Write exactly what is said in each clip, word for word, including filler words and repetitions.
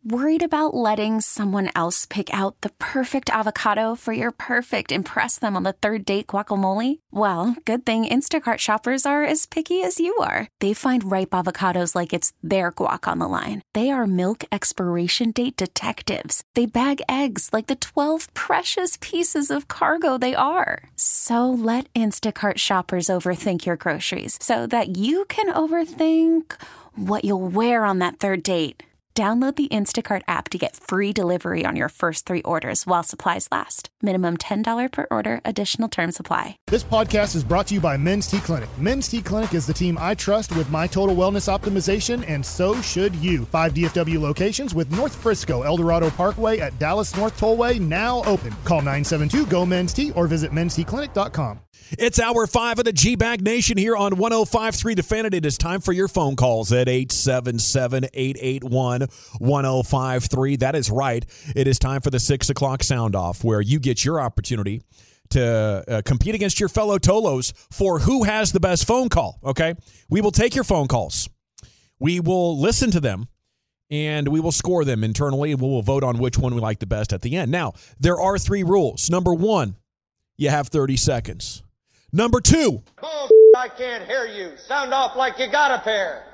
Worried about letting someone else pick out the perfect avocado for your perfect impress them on the third date guacamole? Well, good thing Instacart shoppers are as picky as you are. They find ripe avocados like it's their guac on the line. They are milk expiration date detectives. They bag eggs like the twelve precious pieces of cargo they are. So let Instacart shoppers overthink your groceries so that you can overthink what you'll wear on that third date. Download the Instacart app to get free delivery on your first three orders while supplies last. Minimum ten dollars per order. Additional terms apply. This podcast is brought to you by Men's T Clinic. Men's T Clinic is the team I trust with my total wellness optimization, and so should you. Five D F W locations with North Frisco, El Dorado Parkway at Dallas North Tollway now open. Call nine seven two, G O, Men's T or visit mens t clinic dot com. It's hour five of the G-Bag Nation here on one oh five point three The Fan. It is time for your phone calls at eight seven seven, eight eight one, one oh five three. That is right. It is time for the six o'clock sound off where you get your opportunity to uh, compete against your fellow Tolos for who has the best phone call, okay? We will take your phone calls. We will listen to them, and we will score them internally, and we will vote on which one we like the best at the end. Now, there are three rules. Number one, you have thirty seconds. Number two. Oh, I can't hear you. Sound off like you got a pair.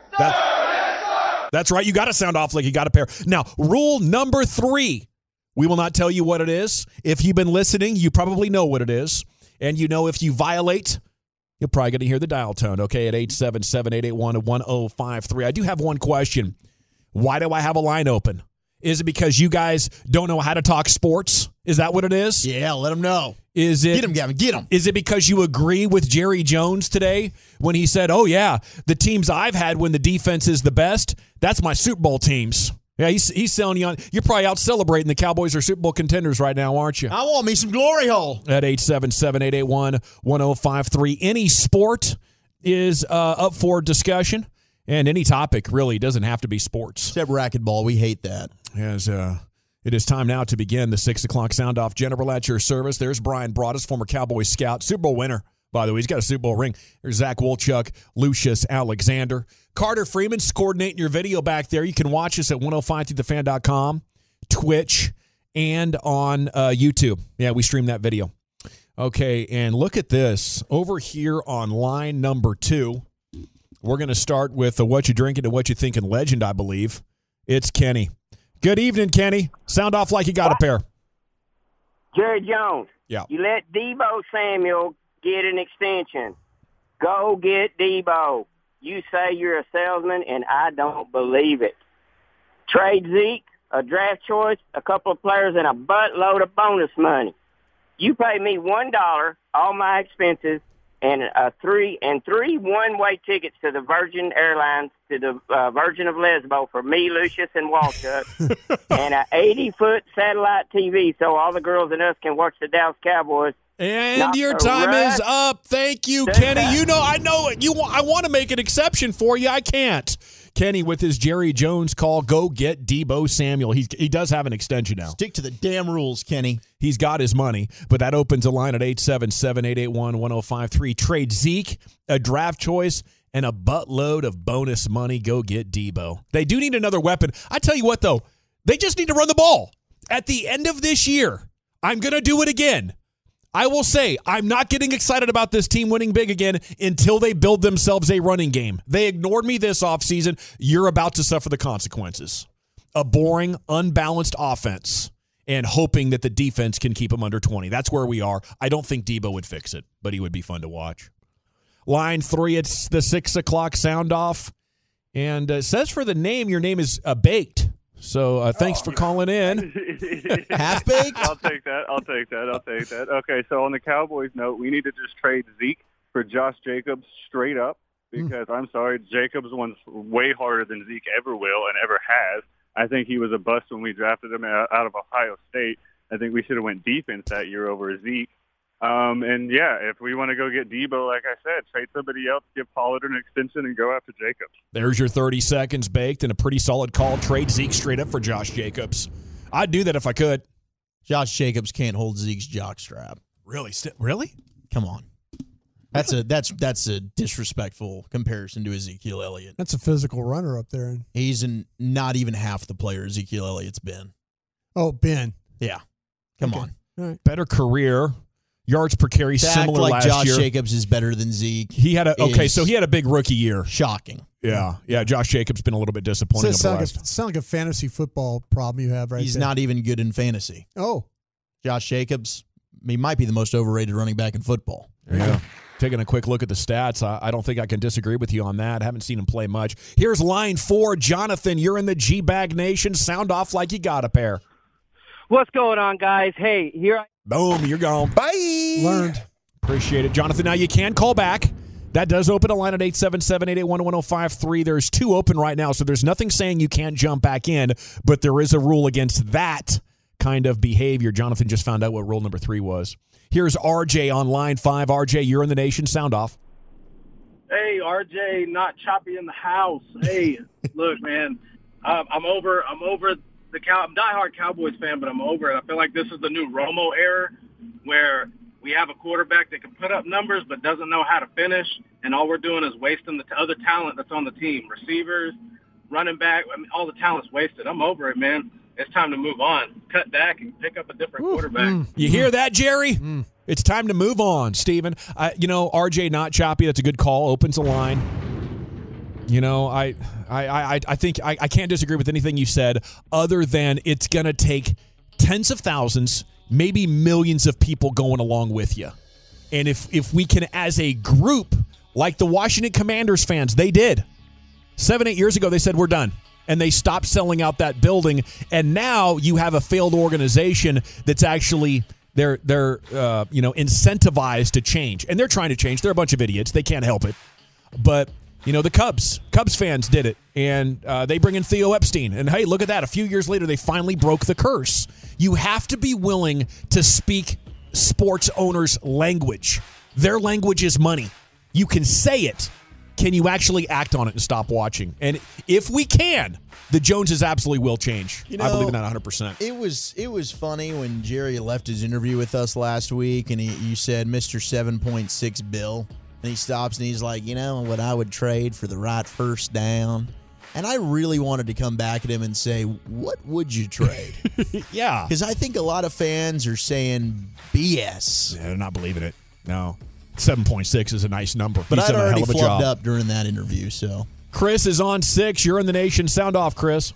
That's, that's right. You got to sound off like you got a pair. Now, rule number three. We will not tell you what it is. If you've been listening, you probably know what it is. And you know if you violate, you're probably going to hear the dial tone, okay, at eight seven seven, eight eight one, one oh five three. I do have one question. Why do I have a line open? Is it because you guys don't know how to talk sports? Is that what it is? Yeah, let them know. Is it, get him, Gavin, get him. Is it because you agree with Jerry Jones today when he said, oh, yeah, the teams I've had when the defense is the best, that's my Super Bowl teams. Yeah, he's, he's selling you on. You're probably out celebrating the Cowboys are Super Bowl contenders right now, aren't you? I want me some glory hole. At eight seven seven, eight eight one, one oh five three. Any sport is uh, up for discussion. And any topic, really, doesn't have to be sports. Except racquetball. We hate that. As uh, it is time now to begin the six o'clock sound off. General at your service. There's Brian Broaddus, former Cowboys scout, Super Bowl winner, by the way. He's got a Super Bowl ring. There's Zach Wolchuk, Lucius Alexander. Carter Freeman's coordinating your video back there. You can watch us at ten fifty the fan dot com, Twitch, and on uh, YouTube. Yeah, we stream that video. Okay, and look at this. Over here on line number two, we're going to start with the What You Drinking and What You Thinking legend, I believe. It's Kenny. Good evening, Kenny. Sound off like you got a pair. Jerry Jones. Yeah. You let Deebo Samuel get an extension. Go get Deebo. You say you're a salesman, and I don't believe it. Trade Zeke, a draft choice, a couple of players, and a buttload of bonus money. You pay me one dollar, all my expenses, and a three and three one-way tickets to the Virgin Airlines to the uh, Virgin of Lesbo for me, Lucius, and Walchuk, and an eighty-foot satellite T V so all the girls and us can watch the Dallas Cowboys. And Not your time rush. is up. Thank you, That's Kenny. right. You know, I know it. You. Want, I want to make an exception for you. I can't. Kenny with his Jerry Jones call. Go get Deebo Samuel. He's, he does have an extension now. Stick to the damn rules, Kenny. He's got his money, but that opens a line at eight seven seven, eight eight one, one oh five three. Trade Zeke, a draft choice, and a buttload of bonus money. Go get Deebo. They do need another weapon. I tell you what, though, they just need to run the ball. At the end of this year, I'm going to do it again. I will say I'm not getting excited about this team winning big again until they build themselves a running game. They ignored me this offseason. You're about to suffer the consequences. A boring, unbalanced offense and hoping that the defense can keep them under twenty. That's where we are. I don't think Deebo would fix it, but he would be fun to watch. Line three, it's the six o'clock sound off. And uh, it says for the name, your name is uh, Baked. So uh, thanks oh. for calling in. Half baked? I'll take that. I'll take that. I'll take that. Okay, so on the Cowboys note, we need to just trade Zeke for Josh Jacobs straight up because mm. I'm sorry, Jacobs one's way harder than Zeke ever will and ever has. I think he was a bust when we drafted him out of Ohio State. I think we should have went defense that year over Zeke. Um, and, yeah, if we want to go get Deebo, like I said, trade somebody else, give Pollard an extension, and go after Jacobs. There's your thirty seconds baked and a pretty solid call. Trade Zeke straight up for Josh Jacobs. I'd do that if I could. Josh Jacobs can't hold Zeke's jockstrap. Really? St- really? Come on. That's a that's that's a disrespectful comparison to Ezekiel Elliott. That's a physical runner up there. He's in not even half the player Ezekiel Elliott's been. Oh, Ben. Yeah. Come Okay. on. All right. Better career, yards per carry, To similar act like last Josh year. Jacobs is better than Zeke. He had a okay, is so he had a big rookie year. Shocking. Yeah, yeah. Josh Jacobs been a little bit disappointing. So it over the sounds like, last. a- sound like a fantasy football problem you have right He's there. not even good in fantasy. Oh, Josh Jacobs, he might be the most overrated running back in football. Yeah. Taking a quick look at the stats, I, I don't think I can disagree with you on that. Haven't seen him play much. Here's line four. Jonathan, you're in the G-Bag Nation. Sound off like you got a pair. What's going on, guys? Hey, here I Boom, you're gone. Bye. learned. Appreciate it. Jonathan, now you can call back. That does open a line at eight seven seven, eight eight one, one oh five three. There's two open right now, so there's nothing saying you can't jump back in, but there is a rule against that kind of behavior. Jonathan just found out what rule number three was. Here's R J on line five. R J, you're in the nation. Sound off. Hey, R J, not choppy in the house. Hey, look, man, um, I'm over. I'm over the cow. I'm a diehard Cowboys fan, but I'm over it. I feel like this is the new Romo era, where we have a quarterback that can put up numbers but doesn't know how to finish, and all we're doing is wasting the t- other talent that's on the team. Receivers, running back, I mean, all the talent's wasted. I'm over it, man. It's time to move on. Cut back and pick up a different quarterback. You hear that, Jerry? It's time to move on, Steven. I, you know, R J not choppy. That's a good call. Opens a line. You know, I, I, I, I think I, I can't disagree with anything you said, other than it's going to take tens of thousands, maybe millions of people going along with you. And if if we can, as a group, like the Washington Commanders fans, they did. Seven, eight years ago, they said, we're done. And they stopped selling out that building. And now you have a failed organization that's actually, they're, they're uh, you know, incentivized to change. And they're trying to change. They're a bunch of idiots. They can't help it. But, you know, the Cubs, Cubs fans did it. And uh, they bring in Theo Epstein. And, hey, look at that. A few years later, they finally broke the curse. You have to be willing to speak sports owners' language. Their language is money. You can say it. Can you actually act on it and stop watching? And if we can, the Joneses absolutely will change. You know, I believe in that one hundred percent. It was it was funny when Jerry left his interview with us last week, and he, you said Mister seven point six Bill, and he stops and he's like, you know what I would trade for the right first down? And I really wanted to come back at him and say, what would you trade? Yeah. Because I think a lot of fans are saying B S. Yeah, they're not believing it. No. seven point six is a nice number. But He's I'd done a already hell of a flubbed job. up during that interview, so. Chris is on six. You're in the nation. Sound off, Chris.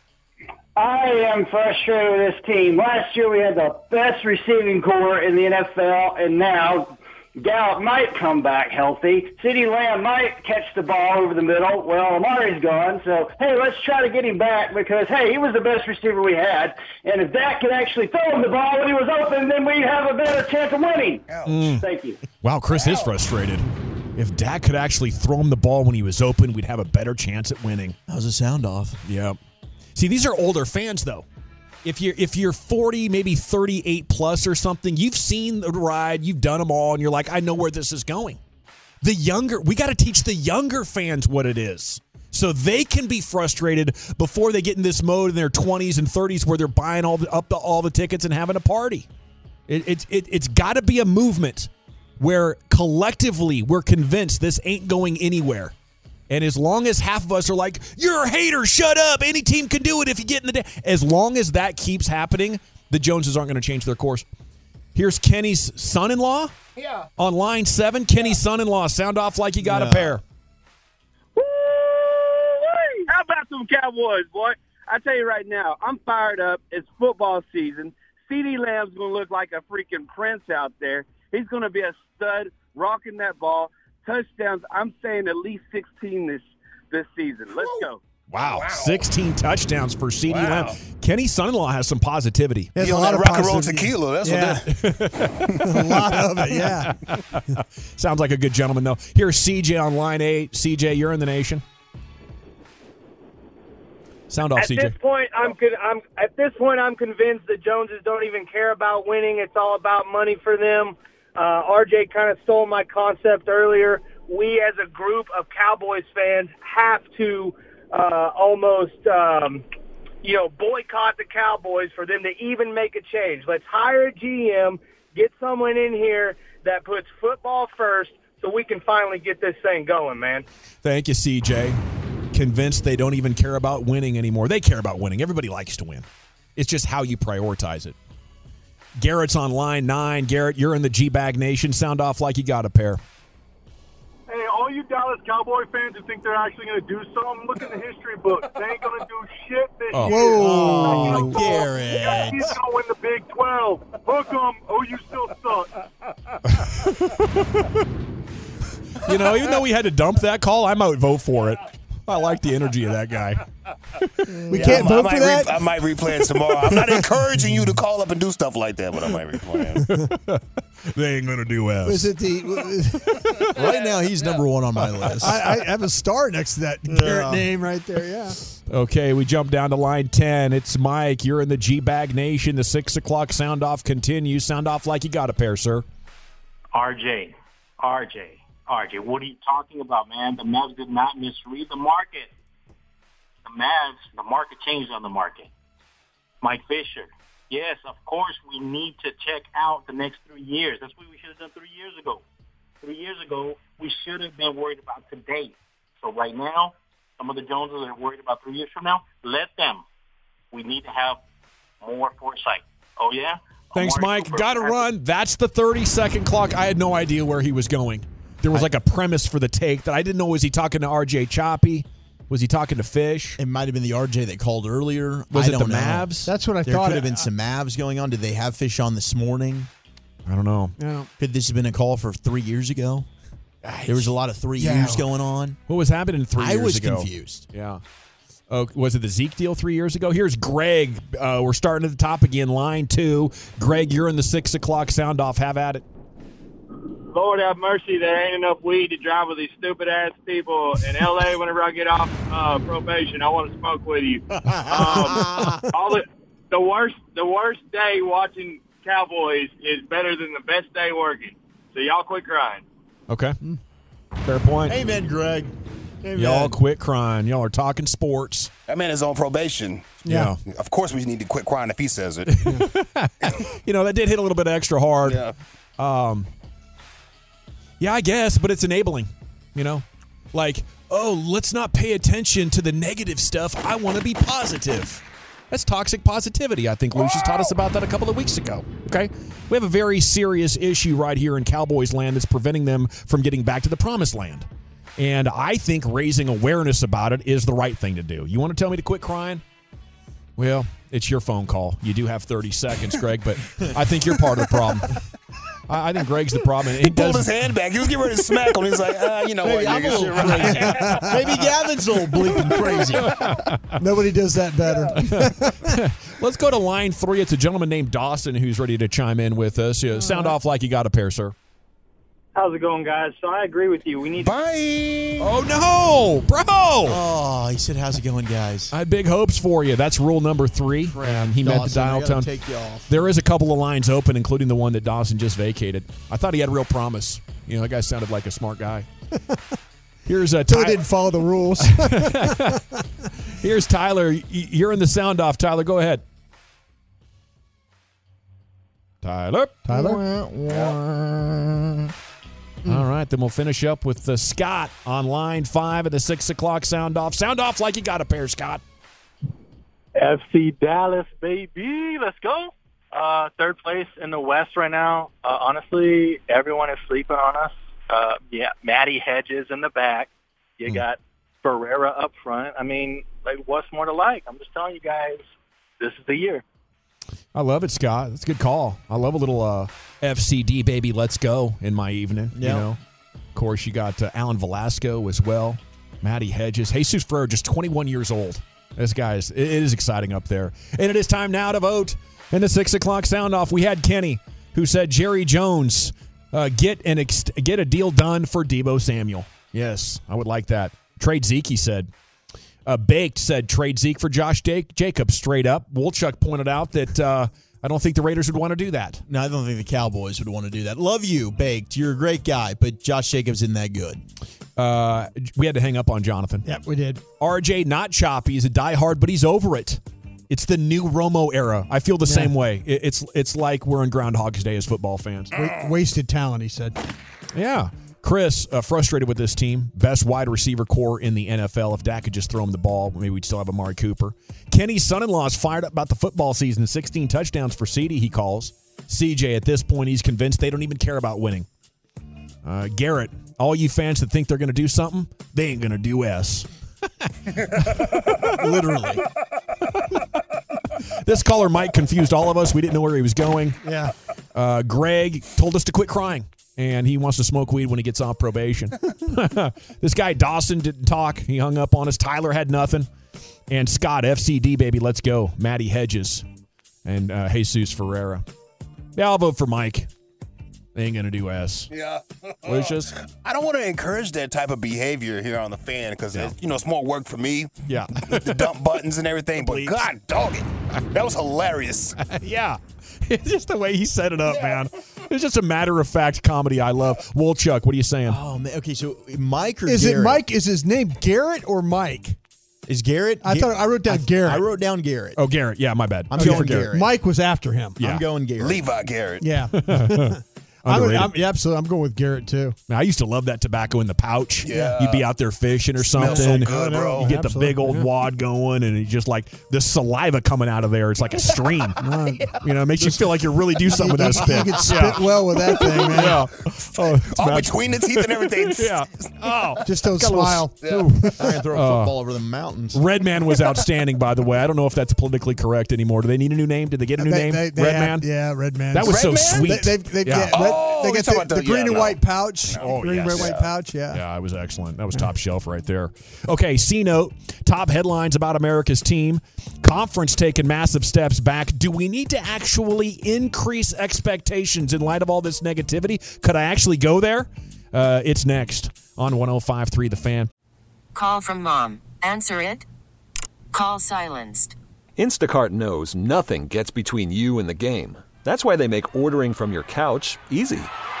I am frustrated with this team. Last year we had the best receiving core in the N F L, and now Gallup might come back healthy. CeeDee Lamb might catch the ball over the middle. Well, Amari's gone, so, hey, let's try to get him back because, hey, he was the best receiver we had. And if Dak could actually throw him the ball when he was open, then we'd have a better chance of winning. Mm. Thank you. Wow, Chris is frustrated. If Dak could actually throw him the ball when he was open, we'd have a better chance at winning. How's the sound off? Yeah. See, these are older fans, though. If you're if you're forty, maybe thirty-eight plus or something, you've seen the ride, you've done them all, and you're like, I know where this is going. The younger, we got to teach the younger fans what it is, so they can be frustrated before they get in this mode in their twenties and thirties where they're buying all the, up the, all the tickets and having a party. It, it, it, it's got to be a movement where collectively we're convinced this ain't going anywhere. And as long as half of us are like, you're a hater, shut up, any team can do it if you get in the day. As long as that keeps happening, the Joneses aren't going to change their course. Here's Kenny's son-in-law Yeah. on line seven. Kenny's son-in-law, sound off like you got No. a pair. Woo-wee! How about some Cowboys, boy? I tell you right now, I'm fired up. It's football season. CeeDee Lamb's going to look like a freaking prince out there. He's going to be a stud, rocking that ball. Touchdowns, I'm saying at least sixteen this this season. Let's go. Wow. sixteen touchdowns for CeeDee Wow. Lamb. Kenny's son-in-law has some positivity. There's He a on lot that of rock and roll positivity. tequila. That's Yeah. what that A lot of it, yeah. Sounds like a good gentleman, though. Here's C J on line eight. C J, you're in the nation. Sound off, At C J. this point, I'm con- I'm at this point I'm convinced the Joneses don't even care about winning. It's all about money for them. Uh, R J kind of stole my concept earlier. We, as a group of Cowboys fans, have to uh, almost, um, you know, boycott the Cowboys for them to even make a change. Let's hire a G M, get someone in here that puts football first, so we can finally get this thing going, man. Thank you, C J. Convinced they don't even care about winning anymore. They care about winning. Everybody likes to win. It's just how you prioritize it. Garrett's on line nine. Garrett, you're in the G-Bag Nation. Sound off like you got a pair. Hey, all you Dallas Cowboy fans who think they're actually going to do something, look in the history books. They ain't going to do shit this Oh. year. Whoa, You know, Garrett. He's going to win the Big twelve. Hook 'em. Oh, you still suck. You know, even though we had to dump that call, I might vote for it. I like the energy of that guy. We Yeah, can't I, vote I for might that. Re- I might replay it tomorrow. I'm not encouraging you to call up and do stuff like that, but I might replay it. They ain't gonna do us. Was it the? Right now, he's number one on my list. I, I have a star next to that Garrett name right there. Yeah. Okay, we jump down to line ten. It's Mike. You're in the G-Bag Nation. The six o'clock sound off continues. Sound off like you got a pair, sir. R J, R J, R J, what are you talking about, man? The Mavs did not misread the market. The Mavs, the market changed on the market. Mike Fisher, yes, of course we need to check out the next three years. That's what we should have done three years ago. Three years ago, we should have been worried about today. So right now, some of the Joneses are worried about three years from now. Let them. We need to have more foresight. Oh, yeah? Thanks, Amari Mike. Cooper. Got to run. That's the thirty-second clock. I had no idea where he was going. There was like a premise for the take that I didn't know. Was he talking to R J Choppy? Was he talking to Fish? It might have been the R J that called earlier. Was I it don't the know. Mavs? That's what I there thought. could have been some Mavs going on. Did they have Fish on this morning? I don't know. Yeah. Could this have been a call for three years ago? There was a lot of three Yeah. years going on. What was happening three I years was ago? confused. Yeah. Oh, was it the Zeke deal three years ago? Here's Greg. Uh, we're starting at the top again. Line two. Greg, you're in the six o'clock sound off. Have at it. Lord have mercy, there ain't enough weed to drive with these stupid ass people in L A. Whenever I get off uh, probation, I want to smoke with you. Um, all the the worst the worst day watching Cowboys is better than the best day working. So y'all quit crying. Okay. Fair point. Amen, Greg. Amen. Y'all quit crying. Y'all are talking sports. That man is on probation. Yeah. Of course we need to quit crying if he says it. You know, that did hit a little bit extra hard. Yeah. Um, yeah, I guess, but it's enabling, you know? Like, oh, let's not pay attention to the negative stuff. I want to be positive. That's toxic positivity. I think Lucius taught us about that a couple of weeks ago. Okay? We have a very serious issue right here in Cowboys land that's preventing them from getting back to the promised land. And I think raising awareness about it is the right thing to do. You want to tell me to quit crying? Well, it's your phone call. You do have thirty seconds, Greg, but I think you're part of the problem. I, I think Greg's the problem. He pulled his hand back. He was getting ready to smack him. He was like, ah, you know Maybe what, I'm a nigga, little shit, right? Maybe Gavin's a little bleeping crazy. Nobody does that better. Let's go to line three. It's a gentleman named Dawson who's ready to chime in with us. Yeah, sound off like you got a pair, sir. How's it going, guys? So I agree with you. We need Bye. Oh, no, bro. Oh, he said, how's it going, guys? I had big hopes for you. That's rule number three. And he met the Dawson, I dial gotta tone. take you off. There is a couple of lines open, including the one that Dawson just vacated. I thought he had real promise. You know, that guy sounded like a smart guy. Here's a Until Ty- he didn't follow the rules. Here's Tyler. Y- You're in the sound off, Tyler. Go ahead. Tyler. Tyler? All right, then we'll finish up with uh, Scott on line five at the six o'clock sound off. Sound off like you got a pair, Scott. F C Dallas, baby. Let's go. Uh, third place in the West right now. Uh, honestly, everyone is sleeping on us. Uh, yeah, Matty Hedges in the back. You Hmm. got Ferreira up front. I mean, like, what's more to like? I'm just telling you guys, this is the year. I love it, Scott. That's a good call. I love a little uh, F C D, baby. Let's go in my evening. You Yeah. know, of course, you got uh, Alan Velasco as well. Matty Hedges. Jesus Ferreira, just twenty-one years old. This guy is, it is exciting up there. And it is time now to vote. In the six o'clock sound off, we had Kenny, who said Jerry Jones uh, get an ex- get a deal done for Deebo Samuel. Yes, I would like that. Trade Zeke, he said. Uh, Baked said trade Zeke for Josh Jake- Jacobs straight up. Wolchuk pointed out that uh, I don't think the Raiders would want to do that. No, I don't think the Cowboys would want to do that. Love you, Baked. You're a great guy, but Josh Jacobs isn't that good. Uh, we had to hang up on Jonathan. Yep, we did. R J, not choppy. He's a diehard, but he's over it. It's the new Romo era. I feel the Yeah. same way. It, it's it's like we're in Groundhog's Day as football fans. Wa- wasted talent, he said. Yeah. Chris, uh, frustrated with this team. Best wide receiver core in the N F L. If Dak could just throw him the ball, maybe we'd still have Amari Cooper. Kenny's son-in-law is fired up about the football season. sixteen touchdowns for C D, he calls. C J, at this point, he's convinced they don't even care about winning. Uh, Garrett, all you fans that think they're going to do something, they ain't going to do S. Literally. This caller, Mike, confused all of us. We didn't know where he was going. Yeah. Uh, Greg told us to quit crying, and he wants to smoke weed when he gets off probation. This guy, Dawson, didn't talk. He hung up on us. Tyler had nothing. And Scott, F C D, baby, let's go. Matty Hedges and uh, Jesus Ferreira. Yeah, I'll vote for Mike. They ain't going to do S. Yeah. Lucius? I don't want to encourage that type of behavior here on the Fan because, yeah. you know, it's more work for me. Yeah. The dump buttons and everything. But, God dog it. That was hilarious. Yeah. It's just the way he set it up, yeah. man. It's just a matter-of-fact comedy I love. Woolchuck, what are you saying? Oh, man. Okay, so Mike or Is Garrett? it Mike? Is his name Garrett or Mike? Is Garrett? I thought I wrote down I, Garrett. I wrote down Garrett. Oh, Garrett. Yeah, my bad. I'm Two going for Garrett. Garrett. Mike was after him. Yeah. I'm going Garrett. Levi Garrett. Yeah. I'm, I'm, yeah, absolutely. I'm going with Garrett, too. Now, I used to love that tobacco in the pouch. Yeah. You'd be out there fishing or something. Smells so good, bro. You get Absolutely. the big old Yeah. wad going, and it's just like the saliva coming out of there. It's like a stream. You know, it makes you feel like you really do something with that spit. You can spit Yeah. well with that thing, man. Yeah. Oh, it's All magical. between the teeth and everything. Yeah. Oh. Just don't Got a little- smile. Yeah. I can throw a Uh, football over the mountains. Redman was outstanding, by the way. I don't know if that's politically correct anymore. Do they need a new name? Did they get a new They- name? they- they Redman? have- yeah, Redman. That was so Redman? sweet. They, they've, they've, Yeah. yeah. Red, Oh, they you're get talking the, about the- the green yeah, and no. white pouch. Oh, green yes. and white Yeah. pouch, yeah. Yeah, it was excellent. That was top shelf right there. Okay, C-Note, top headlines about America's team. Conference taking massive steps back. Do we need to actually increase expectations in light of all this negativity? Could I actually go there? Uh, it's next on one oh five point three The Fan. Call from mom. Answer it. Call silenced. Instacart knows nothing gets between you and the game. That's why they make ordering from your couch easy.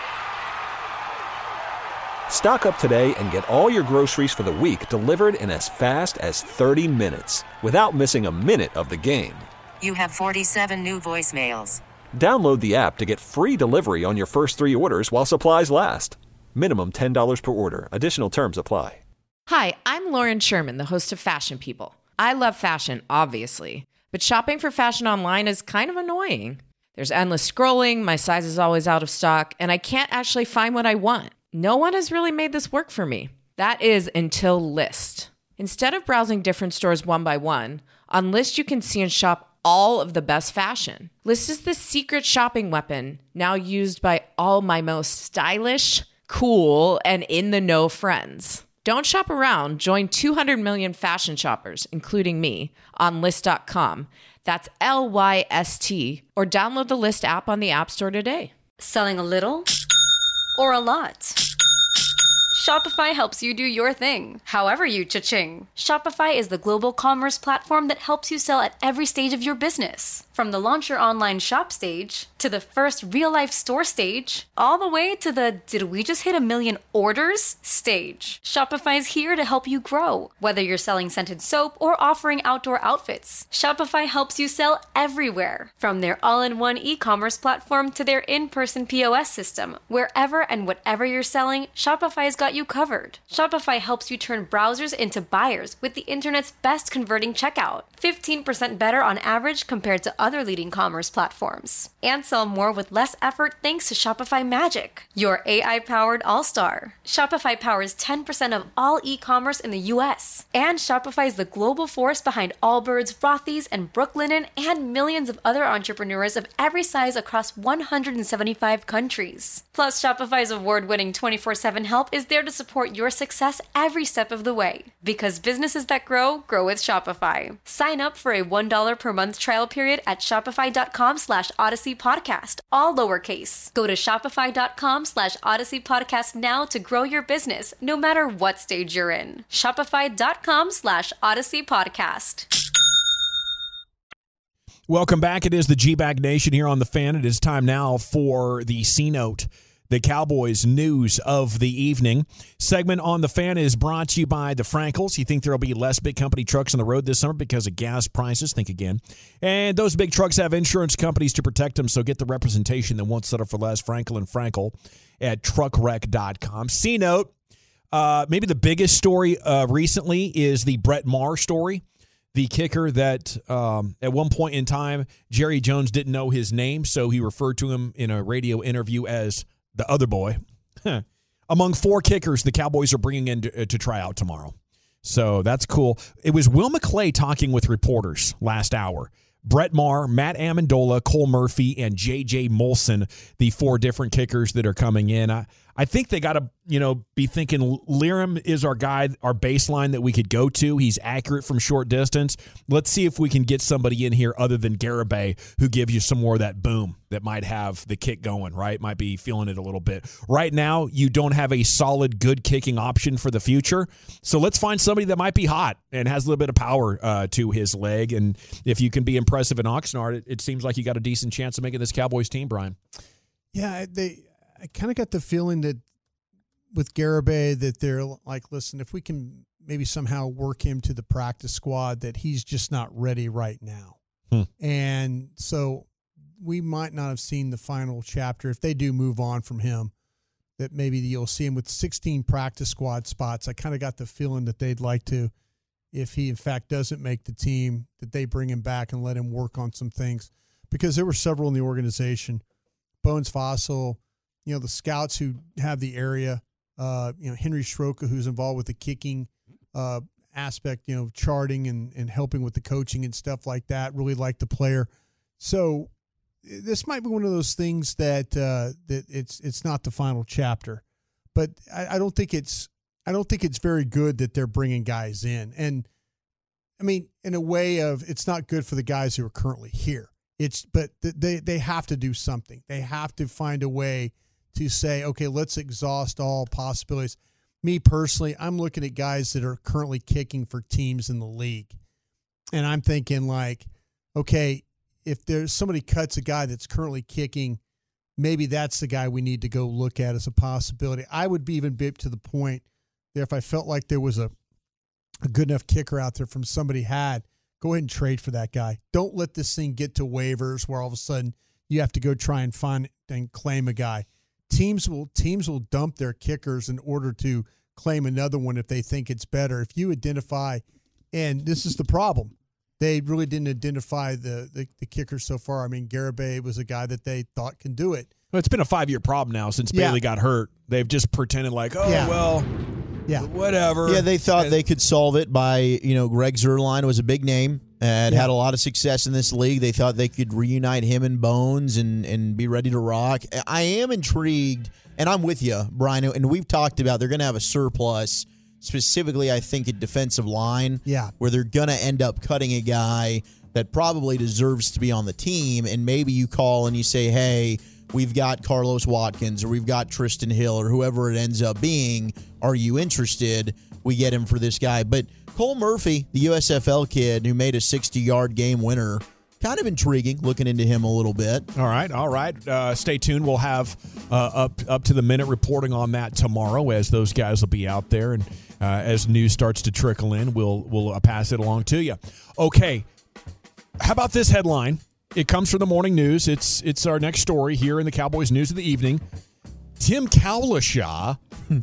Stock up today and get all your groceries for the week delivered in as fast as thirty minutes without missing a minute of the game. You have forty-seven new voicemails. Download the app to get free delivery on your first three orders while supplies last. Minimum ten dollars per order. Additional terms apply. Hi, I'm Lauren Sherman, the host of Fashion People. I love fashion, obviously, but shopping for fashion online is kind of annoying. There's endless scrolling, my size is always out of stock, and I can't actually find what I want. No one has really made this work for me. That is until Lyst. Instead of browsing different stores one by one, on Lyst you can see and shop all of the best fashion. Lyst is the secret shopping weapon now used by all my most stylish, cool, and in-the-know friends. Don't shop around. Join two hundred million fashion shoppers, including me, on Lyst dot com. That's L Y S T, or download the Lyst app on the App Store today. Selling a little or a lot? Shopify helps you do your thing, however you cha-ching. Shopify is the global commerce platform that helps you sell at every stage of your business. From the launch your online shop stage, to the first real-life store stage, all the way to the did we just hit a million orders stage. Shopify's here to help you grow. Whether you're selling scented soap or offering outdoor outfits, Shopify helps you sell everywhere. From their all-in-one e-commerce platform to their in-person P O S system, wherever and whatever you're selling, Shopify's got you covered. Shopify helps you turn browsers into buyers with the internet's best converting checkout. fifteen percent better on average compared to other leading commerce platforms. And sell more with less effort thanks to Shopify Magic, your A I-powered all-star. Shopify powers ten percent of all e-commerce in the U S. And Shopify is the global force behind Allbirds, Rothy's, and Brooklinen, and millions of other entrepreneurs of every size across one hundred seventy-five countries. Plus, Shopify's award-winning twenty-four seven help is there to support your success every step of the way. Because businesses that grow, grow with Shopify. Sign up for a one dollar per month trial period at shopify.com slash Odyssey Podcast, all lowercase. Go to shopify.com slash Odyssey Podcast now to grow your business, no matter what stage you're in. Shopify.com slash Odyssey Podcast. Welcome back. It is the G-Bag Nation here on The Fan. It is time now for the C-Note. the Cowboys news of the evening. Segment on The Fan is brought to you by the Frankels. You think there will be less big company trucks on the road this summer because of gas prices? Think again. And those big trucks have insurance companies to protect them, so get the representation that won't settle for less. Frankel and Frankel at truck wreck dot com. C-Note, uh, maybe the biggest story uh, recently is the Brett Maher story. The kicker that um, at one point in time, Jerry Jones didn't know his name, so he referred to him in a radio interview as the other boy. Among four kickers the Cowboys are bringing in to, to try out tomorrow. So that's cool. It was Will McClay talking with reporters last hour. Brett Maher, Matt Amendola, Cole Murphy, and J J Molson, the four different kickers that are coming in. I, I think they got to, you know, be thinking Lirim is our guy, our baseline that we could go to. He's accurate from short distance. Let's see if we can get somebody in here other than Garibay who gives you some more of that boom that might have the kick going, right? Might be feeling it a little bit. Right now, you don't have a solid, good kicking option for the future. So let's find somebody that might be hot and has a little bit of power uh, to his leg. And if you can be impressive in Oxnard, it, it seems like you got a decent chance of making this Cowboys team, Brian. Yeah, they. I kind of got the feeling that with Garibay that they're like, listen, if we can maybe somehow work him to the practice squad, that he's just not ready right now. Hmm. And so we might not have seen the final chapter. If they do move on from him, that maybe you'll see him with sixteen practice squad spots. I kind of got the feeling that they'd like to, if he in fact doesn't make the team, that they bring him back and let him work on some things, because there were several in the organization. Bones Fossil, you know, the scouts who have the area, uh, you know, Henry Schroka, who's involved with the kicking uh, aspect, you know, charting and, and helping with the coaching and stuff like that, really like the player. So this might be one of those things that uh, that it's it's not the final chapter, but I, I don't think it's I don't think it's very good that they're bringing guys in. And I mean, in a way of, it's not good for the guys who are currently here. It's but they they have to do something. They have to find a way to say, okay, let's exhaust all possibilities. Me personally, I'm looking at guys that are currently kicking for teams in the league. And I'm thinking like, okay, if there's somebody cuts a guy that's currently kicking, maybe that's the guy we need to go look at as a possibility. I would be even bit to the point that if I felt like there was a, a good enough kicker out there from somebody had, go ahead and trade for that guy. Don't let this thing get to waivers where all of a sudden you have to go try and find and claim a guy. Teams will teams will dump their kickers in order to claim another one if they think it's better. If you identify, and this is the problem, they really didn't identify the the, the kicker so far. I mean, Garibay was a guy that they thought can do it. Well, it's been a five-year problem now since Yeah. Bailey got hurt. They've just pretended like, oh, Yeah. well, Yeah. whatever. Yeah, they thought And- they could solve it by, you know, Greg Zuerlein was a big name and Yeah. had a lot of success in this league. They thought they could reunite him and Bones and, and be ready to rock. I am intrigued, and I'm with you, Brian, and we've talked about they're going to have a surplus, specifically, I think, at defensive line, Yeah. where they're going to end up cutting a guy that probably deserves to be on the team, and maybe you call and you say, hey, we've got Carlos Watkins or we've got Tristan Hill or whoever it ends up being. Are you interested? We get him for this guy. But Cole Murphy, the U S F L kid who made a sixty-yard game winner, kind of intriguing, looking into him a little bit. All right, all right. Uh, stay tuned. We'll have uh, up up to the minute reporting on that tomorrow, as those guys will be out there, and uh, as news starts to trickle in, we'll we'll uh, pass it along to you. Okay, how about this headline? It comes from the morning news. It's it's our next story here in the Cowboys News of the Evening. Tim Cowlishaw.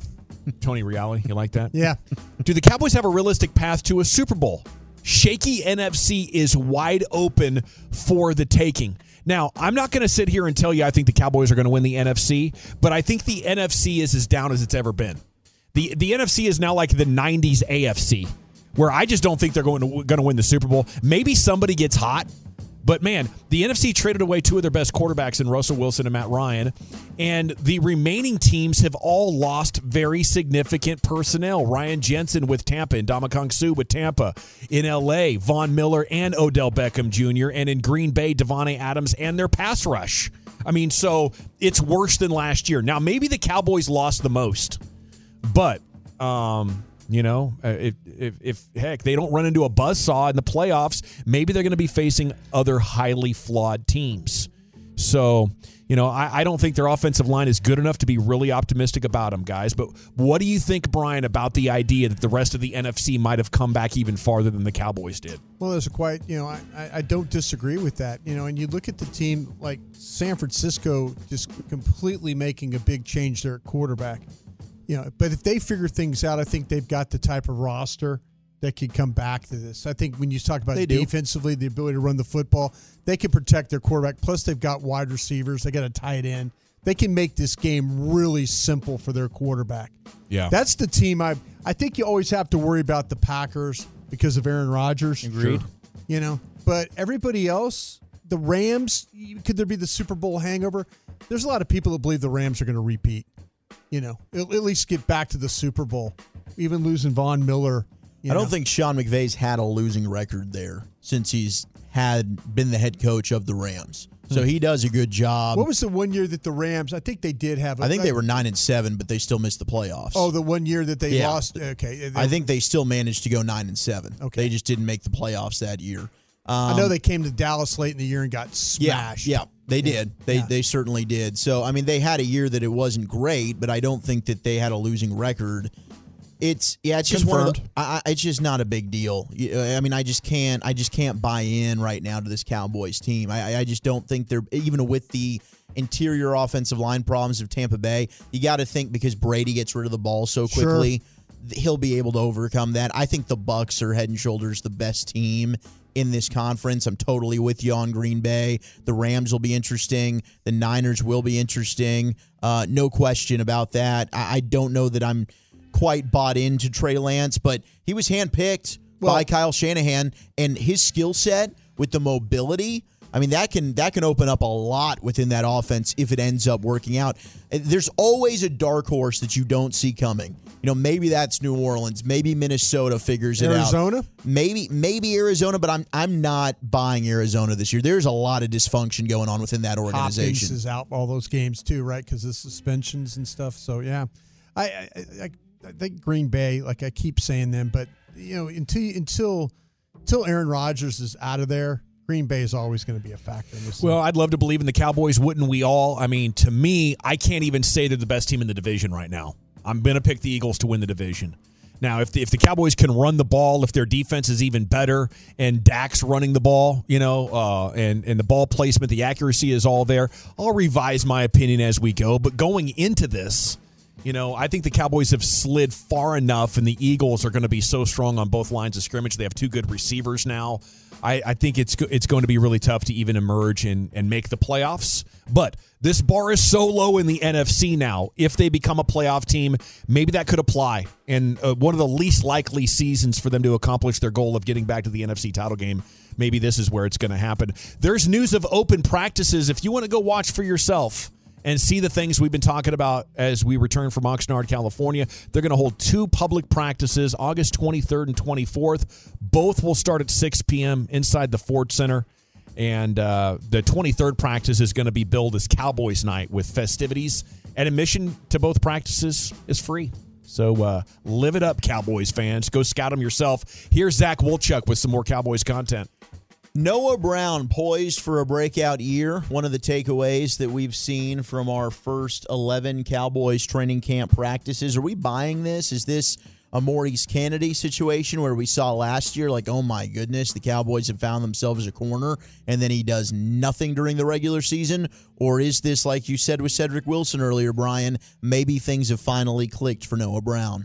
Tony Reale, you like that? Yeah. Do the Cowboys have a realistic path to a Super Bowl? Shaky N F C is wide open for the taking. Now, I'm not going to sit here and tell you I think the Cowboys are going to win the N F C, but I think the N F C is as down as it's ever been. The the N F C is now like the nineties A F C, where I just don't think they're going to going to win the Super Bowl. Maybe somebody gets hot. But, man, the N F C traded away two of their best quarterbacks in Russell Wilson and Matt Ryan, and the remaining teams have all lost very significant personnel. Ryan Jensen with Tampa and Ndamukong Suh with Tampa. In L A, Von Miller and Odell Beckham Junior And in Green Bay, Devontae Adams and their pass rush. I mean, so it's worse than last year. Now, maybe the Cowboys lost the most, but um, – You know, if, if, if, heck, they don't run into a buzzsaw in the playoffs, maybe they're going to be facing other highly flawed teams. So, you know, I, I don't think their offensive line is good enough to be really optimistic about them, guys. But what do you think, Brian, about the idea that the rest of the N F C might have come back even farther than the Cowboys did? Well, there's a quite, you know, I, I don't disagree with that. You know, and you look at the team like San Francisco just completely making a big change there at quarterback. You know, but if they figure things out, I think they've got the type of roster that could come back to this. I think when you talk about They do. defensively, the ability to run the football, they can protect their quarterback. Plus, they've got wide receivers. They got a tight end. They can make this game really simple for their quarterback. Yeah. That's the team I I think you always have to worry about the Packers because of Aaron Rodgers. Agreed. You know, but everybody else, the Rams, could there be the Super Bowl hangover? There's a lot of people that believe the Rams are going to repeat. You know, at at least get back to the Super Bowl. Even losing Von Miller. You I don't know. think Sean McVay's had a losing record there since he's had been the head coach of the Rams. So he does a good job. What was the one year that the Rams? I think they did have. A, I think they were nine and seven, but they still missed the playoffs. Oh, the one year that they Yeah. lost. Okay, I think they still managed to go nine and seven. Okay. They just didn't make the playoffs that year. Um, I know they came to Dallas late in the year and got smashed. Yeah, yeah, they did. They Yeah. they certainly did. So I mean, they had a year that it wasn't great, but I don't think that they had a losing record. It's yeah, it's just one of the, Confirmed. I, I- it's just not a big deal. You- I mean, I just can't I just can't buy in right now to this Cowboys team. I, I- I just don't think they're even with the interior offensive line problems of Tampa Bay. You got to think because Brady gets rid of the ball so Sure. quickly, th- he'll be able to overcome that. I think the Bucks are head and shoulders the best team in this conference. I'm totally with you on Green Bay. The Rams will be interesting. The Niners will be interesting. Uh, no question about that. I, I don't know that I'm quite bought into Trey Lance, but he was handpicked Well- by Kyle Shanahan, and his skill set with the mobility, I mean, that can that can open up a lot within that offense if it ends up working out. There's always a dark horse that you don't see coming. You know, maybe that's New Orleans, maybe Minnesota figures it out. Arizona? Maybe maybe Arizona, but I'm I'm not buying Arizona this year. There's a lot of dysfunction going on within that Hopkins organization. is out all those games too, right? Because of suspensions and stuff. So yeah, I, I I I think Green Bay. Like I keep saying them, but you know, until until until Aaron Rodgers is out of there, Green Bay is always going to be a factor in this. Well, I'd love to believe in the Cowboys, wouldn't we all? I mean, to me, I can't even say they're the best team in the division right now. I'm going to pick the Eagles to win the division. Now, if the, if the Cowboys can run the ball, if their defense is even better, and Dak's running the ball, you know, uh, and, and the ball placement, the accuracy is all there, I'll revise my opinion as we go. But going into this, you know, I think the Cowboys have slid far enough, and the Eagles are going to be so strong on both lines of scrimmage. They have two good receivers now. I, I think it's it's going to be really tough to even emerge and, and make the playoffs. But this bar is so low in the N F C now. If they become a playoff team, maybe that could apply. And uh, one of the least likely seasons for them to accomplish their goal of getting back to the N F C title game, maybe this is where it's going to happen. There's news of open practices. If you want to go watch for yourself and see the things we've been talking about as we return from Oxnard, California, they're going to hold two public practices, August twenty-third and twenty-fourth. Both will start at six p.m. inside the Ford Center. And uh, the twenty-third practice is going to be billed as Cowboys Night with festivities. And admission to both practices is free. So uh, live it up, Cowboys fans. Go scout them yourself. Here's Zach Wolchuk with some more Cowboys content. Noah Brown poised for a breakout year. One of the takeaways that we've seen from our first eleven Cowboys training camp practices. Are we buying this? Is this a Maurice Kennedy situation where we saw last year, like, oh my goodness, the Cowboys have found themselves a corner, and then he does nothing during the regular season? Or is this, like you said with Cedric Wilson earlier, Brian, maybe things have finally clicked for Noah Brown?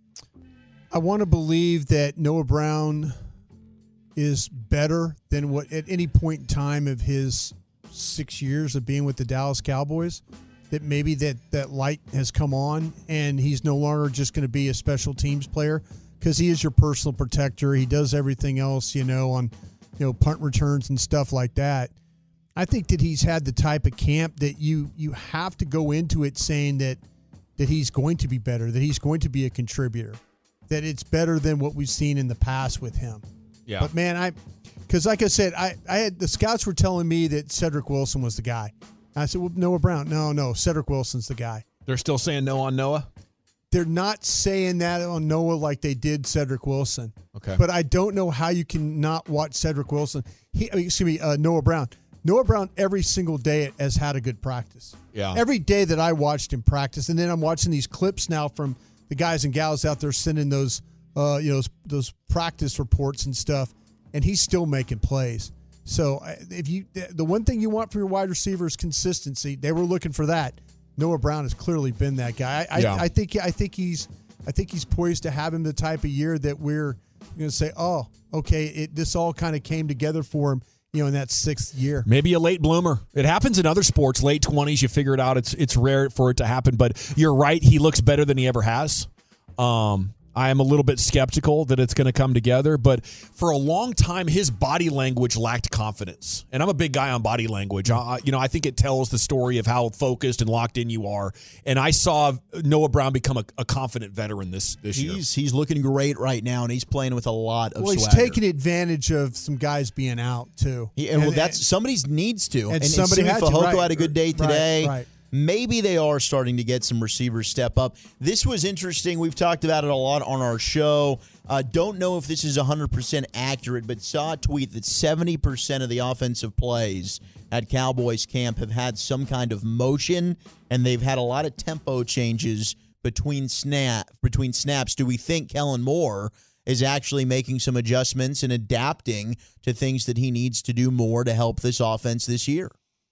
I want to believe that Noah Brown is better than what at any point in time of his six years of being with the Dallas Cowboys, that maybe that, that light has come on and he's no longer just going to be a special teams player, because he is your personal protector. He does everything else, you know, on, you know, punt returns and stuff like that. I think that he's had the type of camp that you you have to go into it saying that that he's going to be better, that he's going to be a contributor, that it's better than what we've seen in the past with him. Yeah. But man, I, because like I said, I, I had the scouts were telling me that Cedric Wilson was the guy. I said, well, Noah Brown. No, no, Cedric Wilson's the guy. They're still saying no on Noah? They're not saying that on Noah like they did Cedric Wilson. Okay. But I don't know how you can not watch Cedric Wilson. He, I mean, excuse me, uh, Noah Brown. Noah Brown every single day has had a good practice. Yeah. Every day that I watched him practice, and then I'm watching these clips now from the guys and gals out there sending those, uh, you know, those, those practice reports and stuff, and he's still making plays. So if you, the one thing you want from your wide receiver is consistency. They were looking for that. Noah Brown has clearly been that guy. I, Yeah. I, I think I think he's I think he's poised to have him the type of year that we're going to say, oh, okay, it, this all kind of came together for him, you know, in that sixth year. Maybe a late bloomer. It happens in other sports, late twenties. You figure it out. It's it's rare for it to happen, but you're right. He looks better than he ever has. Um, I am a little bit skeptical that it's going to come together, but for a long time, his body language lacked confidence. And I'm a big guy on body language. I, you know, I think it tells the story of how focused and locked in you are. And I saw Noah Brown become a, a confident veteran this this year. He's he's looking great right now, and he's playing with a lot of Well, he's swagger. taking advantage of some guys being out too. Yeah, well, that's somebody needs to. And And, somebody and had to, Fehoko right, had a good day right, today. right. Maybe they are starting to get some receivers step up. This was interesting. We've talked about it a lot on our show. Uh, don't know if this is one hundred percent accurate, but saw a tweet that seventy percent of the offensive plays at Cowboys camp have had some kind of motion, and they've had a lot of tempo changes between snap between snaps. Do we think Kellen Moore is actually making some adjustments and adapting to things that he needs to do more to help this offense this year?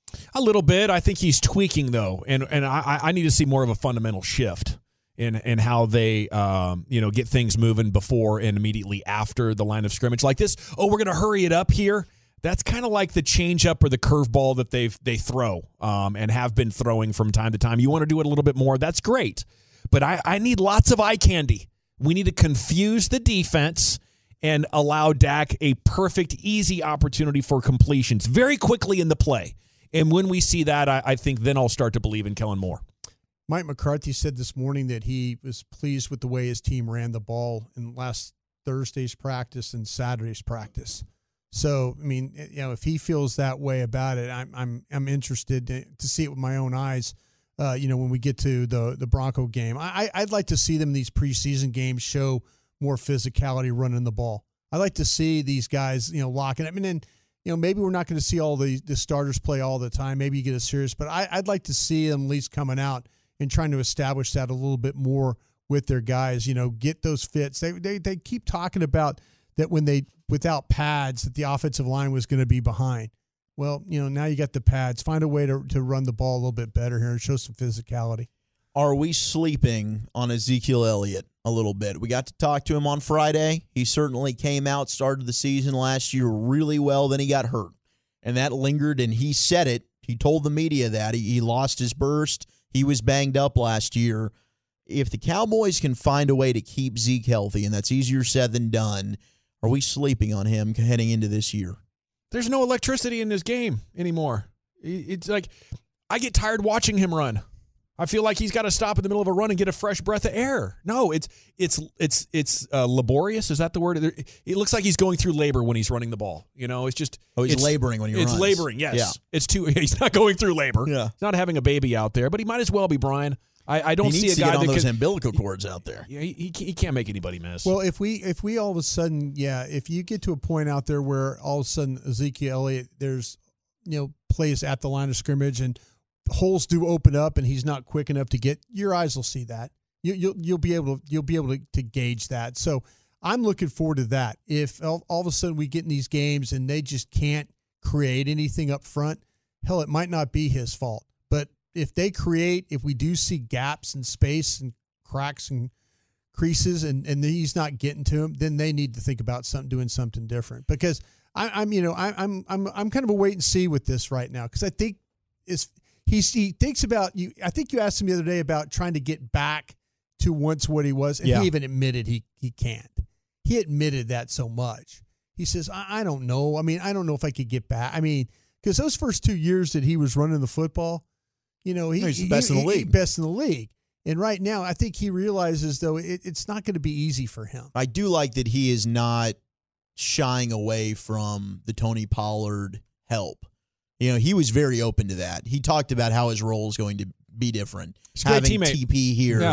A little bit. I think he's tweaking, though, and and I, I need to see more of a fundamental shift in in how they um, you know get things moving before and immediately after the line of scrimmage. Like this, oh, we're going to hurry it up here. That's kind of like the changeup or the curveball that they they throw um, and have been throwing from time to time. You want to do it a little bit more. That's great, but I, I need lots of eye candy. We need to confuse the defense and allow Dak a perfect, easy opportunity for completions very quickly in the play. And when we see that, I, I think then I'll start to believe in Kellen Moore. Mike McCarthy said this morning that he was pleased with the way his team ran the ball in last Thursday's practice and Saturday's practice. So, I mean, you know, if he feels that way about it, I'm I'm I'm interested to, to see it with my own eyes. Uh, you know, when we get to the the Bronco game, I I'd like to see them in these preseason games show more physicality running the ball. I like to see these guys, you know, locking up. I mean, and you know, maybe we're not going to see all the, the starters play all the time. Maybe you get a serious, but I, I'd like to see them at least coming out and trying to establish that a little bit more with their guys. You know, get those fits. They they they keep talking about that when they without pads that the offensive line was going to be behind. Well, you know, now you got the pads. Find a way to to run the ball a little bit better here and show some physicality. Are we sleeping on Ezekiel Elliott a little bit? We got to talk to him on Friday. He certainly came out, started the season last year really well, then he got hurt. And that lingered, and he said it. He told the media that. He, he lost his burst. He was banged up last year. If the Cowboys can find a way to keep Zeke healthy, and that's easier said than done, are we sleeping on him heading into this year? There's no electricity in this game anymore. It's like I get tired watching him run. I feel like he's got to stop in the middle of a run and get a fresh breath of air. No, it's it's it's it's uh, laborious. Is that the word? It looks like he's going through labor when he's running the ball. You know, it's just oh, he's it's, laboring when he it's runs. It's laboring. Yes, yeah. It's too. He's not going through labor. Yeah, he's not having a baby out there, but he might as well be, Brian. I, I don't he see needs a to guy get on that those can, umbilical cords out there. Yeah, he, he he can't make anybody miss. Well, if we if we all of a sudden, yeah, if you get to a point out there where all of a sudden Ezekiel Elliott, there's you know plays at the line of scrimmage and holes do open up and he's not quick enough to get, your eyes will see that. You, you'll you'll be able to you'll be able to, to gauge that. So I'm looking forward to that. If all, all of a sudden we get in these games and they just can't create anything up front, hell, it might not be his fault. But if they create, if we do see gaps in space and cracks and creases and, and he's not getting to him, then they need to think about something, doing something different. Because I, I'm, you know, I, I'm I'm I'm kind of a wait and see with this right now because I think it's. He's, he thinks about you. I think you asked him the other day about trying to get back to once what he was, and yeah. he even admitted he he can't. He admitted that so much. He says, I, I don't know. I mean, I don't know if I could get back. I mean, because those first two years that he was running the football, you know, he, no, he's the he, best he, in the league. He, best in the league. And right now, I think he realizes, though, it, it's not going to be easy for him. I do like that he is not shying away from the Tony Pollard help. You know, he was very open to that. He talked about how his role is going to be different. He's a great Having teammate. T P here Yeah.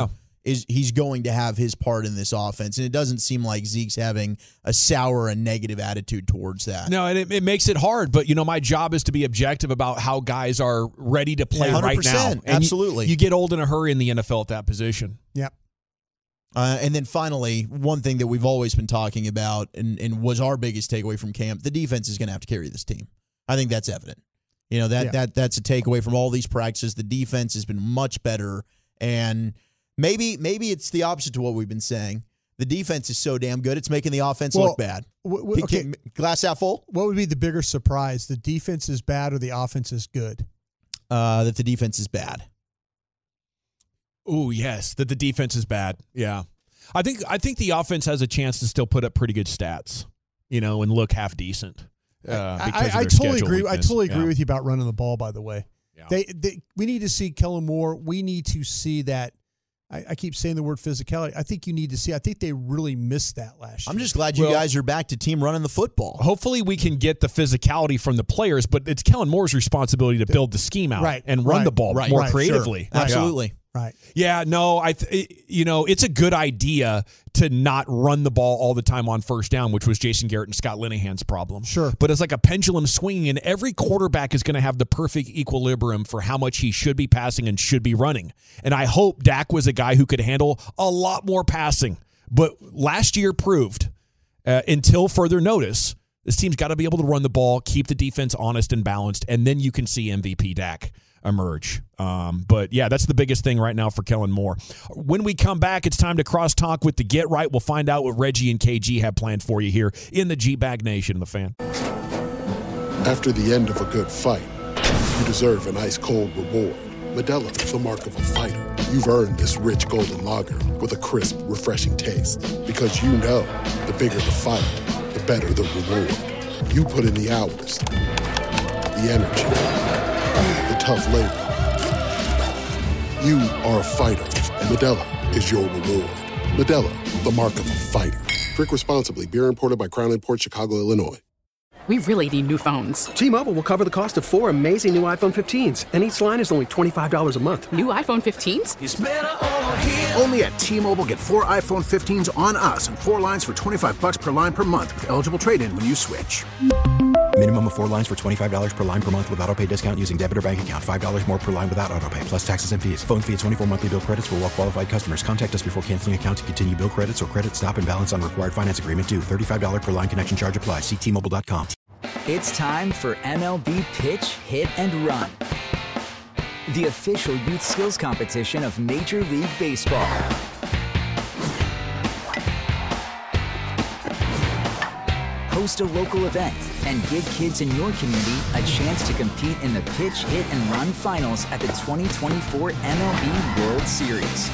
is he's going to have his part in this offense. And it doesn't seem like Zeke's having a sour and negative attitude towards that. No, and it, it makes it hard. But, you know, my job is to be objective about how guys are ready to play Yeah, right now. And absolutely. You, you get old in a hurry in the N F L at that position. Yep. Uh, and then finally, one thing that we've always been talking about and, and was our biggest takeaway from camp, the defense is going to have to carry this team. I think that's evident. You know, that Yeah. that that's a takeaway from all these practices. The defense has been much better, and maybe maybe it's the opposite to what we've been saying. The defense is so damn good, it's making the offense Well, look bad. w- w- okay. Can- Glass half full? What would be the bigger surprise? The defense is bad or the offense is good? Uh, that the defense is bad. Oh, yes, that the defense is bad. Yeah. I think I think the offense has a chance to still put up pretty good stats, you know, and look half decent. Uh, I, because I, of I their totally schedule agree. I weakness. totally agree Yeah. with you about running the ball. By the way, Yeah. they, they we need to see Kellen Moore. We need to see that. I, I keep saying the word physicality. I think you need to see. I think they really missed that last year. I'm just glad you Well- guys are back to team running the football. Hopefully we can get the physicality from the players, but it's Kellen Moore's responsibility to build the scheme out Right, and run right, the ball right, more right, creatively. sure. Absolutely. Right. Yeah, no, I, th- you know, it's a good idea to not run the ball all the time on first down, which was Jason Garrett and Scott Linehan's problem. Sure. But it's like a pendulum swinging, and every quarterback is going to have the perfect equilibrium for how much he should be passing and should be running. And I hope Dak was a guy who could handle a lot more passing. But last year proved, uh, until further notice, this team's got to be able to run the ball, keep the defense honest and balanced, and then you can see M V P Dak emerge. Um, but yeah, that's the biggest thing right now for Kellen Moore. When we come back, it's time to cross-talk with the Get Right. We'll find out what Reggie and K G have planned for you here in the G-Bag Nation, the Fan. After the end of a good fight, you deserve an ice-cold reward. Modelo is the mark of a fighter. You've earned this rich golden lager with a crisp, refreshing taste. Because you know, the bigger the fight, the better the reward. You put in the hours, the energy, the tough labor. You are a fighter, and Modelo is your reward. Modelo, the mark of a fighter. Drink responsibly. Beer imported by Crown Imports, Chicago, Illinois. We really need new phones. T-Mobile will cover the cost of four amazing new iPhone fifteens, and each line is only twenty-five dollars a month. New iPhone fifteens? It's better over here. Only at T-Mobile, get four iPhone fifteens on us and four lines for twenty-five bucks per line per month with eligible trade-in when you switch. Minimum of four lines for twenty-five dollars per line per month with autopay discount using debit or bank account. five dollars more per line without autopay, plus taxes and fees. Phone fee at twenty-four monthly bill credits for well-qualified customers. Contact us before canceling account to continue bill credits or credit stop and balance on required finance agreement due. thirty-five dollars per line connection charge applies. See T Mobile dot com. It's time for M L B Pitch, Hit, and Run, the official youth skills competition of Major League Baseball. Host a local event and give kids in your community a chance to compete in the Pitch, Hit, and Run finals at the twenty twenty-four M L B World Series.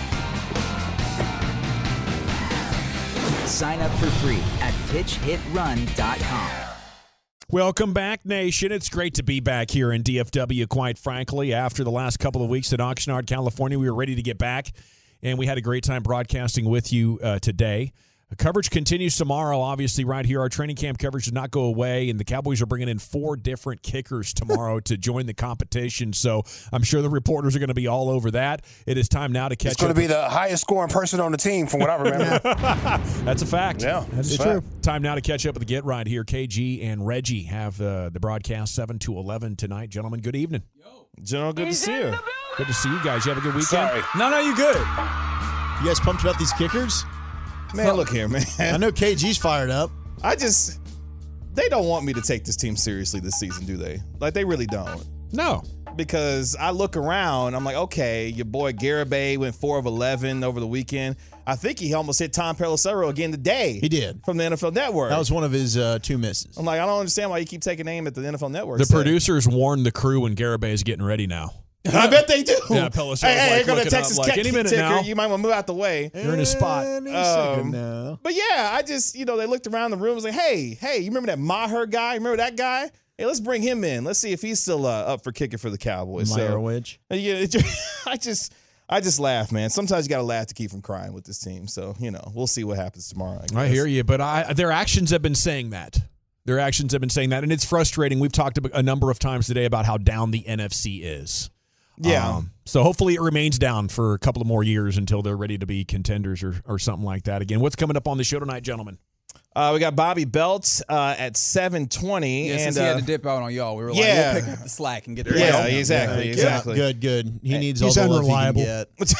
Sign up for free at pitch hit run dot com. Welcome back, Nation. It's great to be back here in D F W, quite frankly. After the last couple of weeks at Oxnard, California, we were ready to get back, and we had a great time broadcasting with you uh, today. The coverage continues tomorrow, obviously, right here. Our training camp coverage does not go away, and the Cowboys are bringing in four different kickers tomorrow to join the competition, so I'm sure the reporters are going to be all over that. It is time now to catch up. It's going to be the highest scoring person on the team, from what I remember. That's a fact. Yeah, that's it's true. Time now to catch up with the Get Right here. K G and Reggie have uh, the broadcast seven to eleven tonight. Gentlemen, good evening. General, good to see you. Good to see you guys. You have a good weekend? Sorry. No, no, you good. You guys pumped about these kickers? Man, look here, man. I know K G's fired up. I just, they don't want me to take this team seriously this season, do they? Like, they really don't. No. Because I look around, I'm like, okay, your boy Garibay went four of eleven over the weekend. I think he almost hit Tom Pelissero again today. He did. From the N F L Network. That was one of his uh, two misses. I'm like, I don't understand why you keep taking aim at the N F L Network. The Say. producers warned the crew when Garibay is getting ready now. I bet they do. Yeah, Pelissero hey, hey, like go to looking Texas up, like, any minute ticker. now. You might want to move out the way. You're in a spot. Um, but yeah, I just, you know, they looked around the room and was like, hey, hey, you remember that Maher guy? Remember that guy? Hey, let's bring him in. Let's see if he's still uh, up for kicking for the Cowboys. Meyerowitz. So, yeah, it, I just, I just laugh, man. Sometimes you got to laugh to keep from crying with this team. So, you know, we'll see what happens tomorrow. I, guess. I hear you, but I, their actions have been saying that. Their actions have been saying that, and it's frustrating. We've talked a number of times today about how down the N F C is. Yeah. Um, so hopefully it remains down for a couple of more years until they're ready to be contenders or, or something like that again. What's coming up on the show tonight, gentlemen? Uh, we got Bobby Belt uh, at seven twenty. Yeah, and, since he uh, had to dip out on y'all, we were like, yeah. we'll pick up the slack and get the Yeah, rest. exactly, Yeah, exactly. Good, good. He needs He's all the love he can unreliable.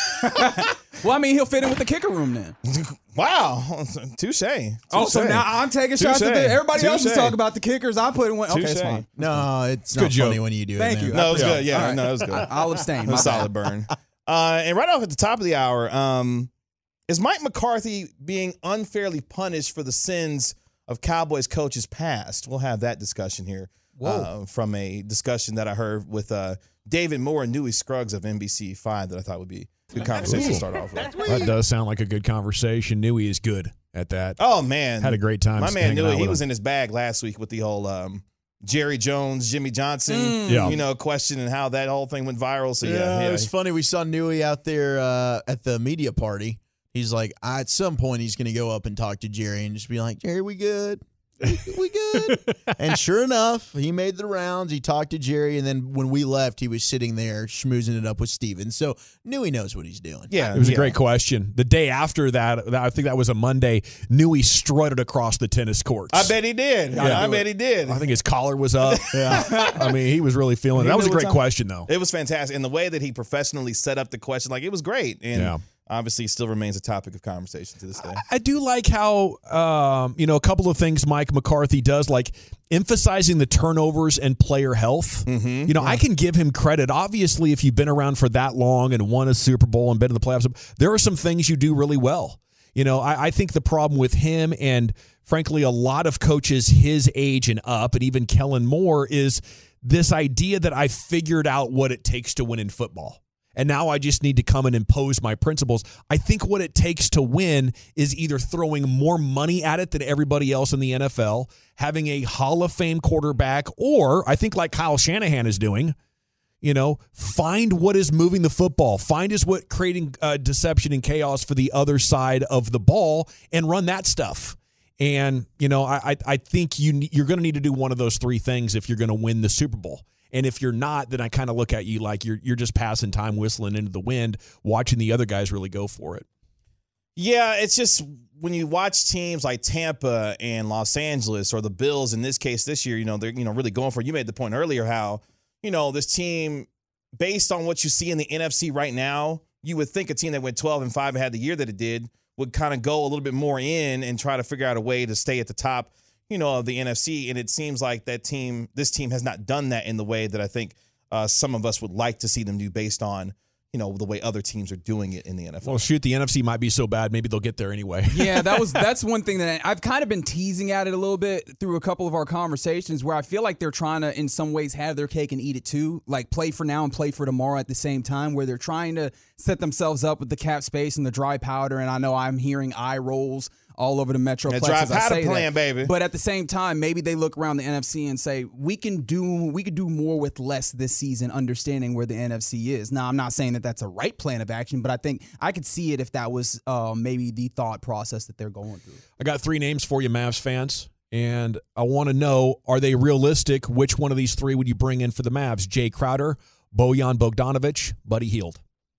get. Well, I mean, he'll fit in with the kicker room then. Wow. Touche. Oh, so Touche. now I'm taking shots at Touche. the, everybody else is Touche. talking about the kickers. I put in one. Okay, it's Touche. fine. No, it's Good not joke. funny when you do Thank it. you. man. No, it was All good. Yeah, right. no, it was good. I'll abstain. A My solid bad. burn. Uh, and right off at the top of the hour, um, is Mike McCarthy being unfairly punished for the sins of Cowboys coaches past? We'll have that discussion here uh, from a discussion that I heard with uh, David Moore and Newey Scruggs of N B C five that I thought would be a good conversation to start off with. That does sound like a good conversation. Newey is good at that. Oh, man. Had a great time. My man hanging knew out it. He with was him. in his bag last week with the whole um, Jerry Jones, Jimmy Johnson, Mm. Yeah. you know, question and how that whole thing went viral. So, yeah. Yeah, yeah. it was funny. We saw Newey out there uh, at the media party. He's like, I, at some point, he's going to go up and talk to Jerry and just be like, Jerry, we good? We, we good? And sure enough, he made the rounds. He talked to Jerry, and then when we left, he was sitting there schmoozing it up with Steven. So Newey knows what he's doing. Yeah, It was yeah. a great question. The day after that, that- I think that was a Monday, Newey strutted across the tennis courts. I bet he did. Yeah. I bet he did. I think his collar was up. Yeah. I mean, he was really feeling it. That was a knew what great time- question, though. It was fantastic. And the way that he professionally set up the question, like, it was great. And Yeah. obviously still remains a topic of conversation to this day. I do like how, um, you know, a couple of things Mike McCarthy does, like emphasizing the turnovers and player health. Mm-hmm. You know, I can give him credit. Obviously, if you've been around for that long and won a Super Bowl and been in the playoffs, there are some things you do really well. You know, I, I think the problem with him and, frankly, a lot of coaches his age and up, and even Kellen Moore, is this idea that I figured out what it takes to win in football. And now I just need to come and impose my principles. I think what it takes to win is either throwing more money at it than everybody else in the N F L, having a Hall of Fame quarterback, or I think like Kyle Shanahan is doing, you know, find what is moving the football, find is what creating uh, deception and chaos for the other side of the ball, and run that stuff. And, you know, I, I, I think you, you're going to need to do one of those three things if you're going to win the Super Bowl. And if you're not, then I kind of look at you like you're you're just passing time, whistling into the wind, watching the other guys really go for it. Yeah, it's just when you watch teams like Tampa and Los Angeles, or the Bills in this case this year, you know, they're you know really going for it. You made the point earlier how, you know, this team, based on what you see in the N F C right now, you would think a team that went twelve and five and had the year that it did would kind of go a little bit more in and try to figure out a way to stay at the top, you know, of the N F C. And it seems like that team, this team has not done that in the way that I think uh, some of us would like to see them do based on, you know, the way other teams are doing it in the N F L. Well, shoot, the N F C might be so bad, maybe they'll get there anyway. Yeah, that was that's one thing that I've kind of been teasing at it a little bit through a couple of our conversations, where I feel like they're trying to, in some ways, have their cake and eat it too. Like play for now and play for tomorrow at the same time, where they're trying to set themselves up with the cap space and the dry powder. And I know I'm hearing eye rolls all over the Metroplex. That dry as I powder say plan, that. baby. But at the same time, maybe they look around the N F C and say, we can do we could do more with less this season, understanding where the N F C is. Now, I'm not saying that that's a right plan of action, but I think I could see it if that was uh, maybe the thought process that they're going through. I got three names for you, Mavs fans, and I want to know, are they realistic? Which one of these three would you bring in for the Mavs? Jay Crowder, Bojan Bogdanovic, Buddy Hield?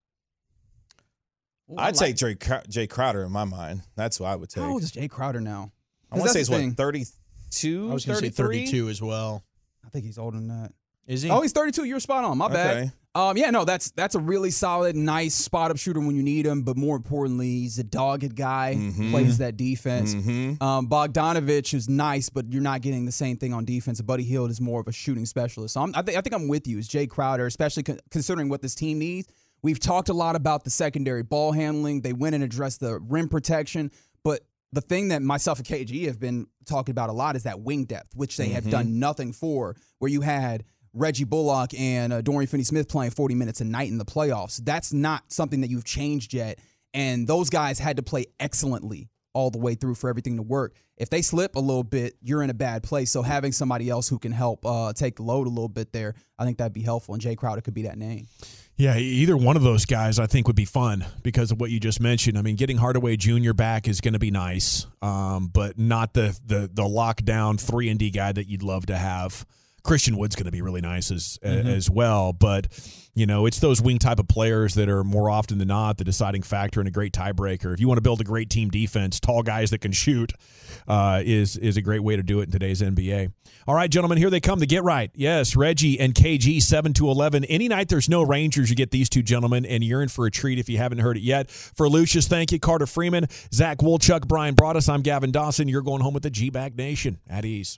I'd say Jay, Jay Crowder in my mind. That's who I would take. How old is Jay Crowder now? I want to say he's the what, thing. thirty-two, I was going to say thirty-three? thirty-two as well. I think he's older than that. Is he? Oh, he's thirty-two. You're spot on. My bad. Okay. Um, yeah, no, that's that's a really solid, nice spot up shooter when you need him. But more importantly, he's a dogged guy. Mhm. Plays that defense. Mhm. Um, Bogdanovich is nice, but you're not getting the same thing on defense. Buddy Hield is more of a shooting specialist. So I'm, I think I think I'm with you. It's Jay Crowder, especially con- considering what this team needs. We've talked a lot about the secondary ball handling. They went and addressed the rim protection, but the thing that myself and K G have been talking about a lot is that wing depth, which they have Mhm. done nothing for, where you had Reggie Bullock and uh, Dorian Finney-Smith playing forty minutes a night in the playoffs. That's not something that you've changed yet, and those guys had to play excellently all the way through for everything to work. If they slip a little bit, you're in a bad place. So having somebody else who can help uh, take the load a little bit there, I think that'd be helpful, and Jay Crowder could be that name. Yeah, either one of those guys I think would be fun because of what you just mentioned. I mean, getting Hardaway Junior back is going to be nice, um, but not the the the lockdown three and D guy that you'd love to have Christian Wood's going to be really nice as Mm-hmm. as well. But, you know, it's those wing type of players that are more often than not the deciding factor and a great tiebreaker. If you want to build a great team defense, tall guys that can shoot uh, is is a great way to do it in today's N B A. All right, gentlemen, here they come to Get Right. Yes, Reggie and K G, seven to eleven. Any night there's no Rangers, you get these two gentlemen, and you're in for a treat if you haven't heard it yet. For Lucius, thank you. Carter Freeman, Zach Wolchuk, Brian Broaddus. I'm Gavin Dawson. You're going home with the G-Bag Nation. At ease.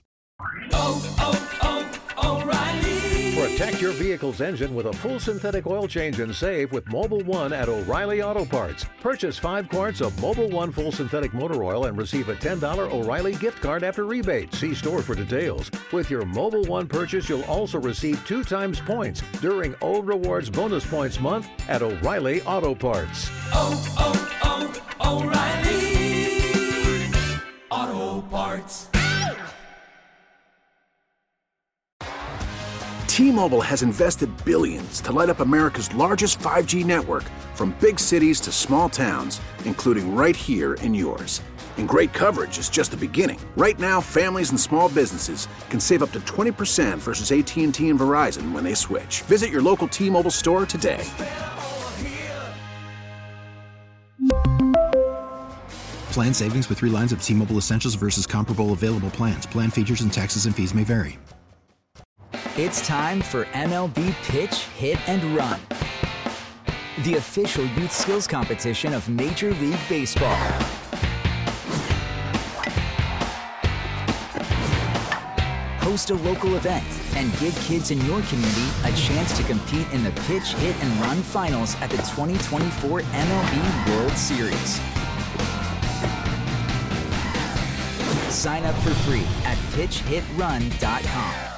Protect your vehicle's engine with a full synthetic oil change and save with Mobil one at O'Reilly Auto Parts. Purchase five quarts of Mobil one full synthetic motor oil and receive a ten dollars O'Reilly gift card after rebate. See store for details. With your Mobil one purchase, you'll also receive two times points during O Rewards Bonus Points Month at O'Reilly Auto Parts. Oh, oh, oh, O'Reilly Auto Parts. T-Mobile has invested billions to light up America's largest five G network, from big cities to small towns, including right here in yours. And great coverage is just the beginning. Right now, families and small businesses can save up to twenty percent versus A T and T and Verizon when they switch. Visit your local T-Mobile store today. Plan savings with three lines of T-Mobile Essentials versus comparable available plans. Plan features and taxes and fees may vary. It's time for M L B Pitch, Hit, and Run, the official youth skills competition of Major League Baseball. Host a local event and give kids in your community a chance to compete in the Pitch, Hit, and Run finals at the twenty twenty-four M L B World Series. Sign up for free at pitch hit run dot com.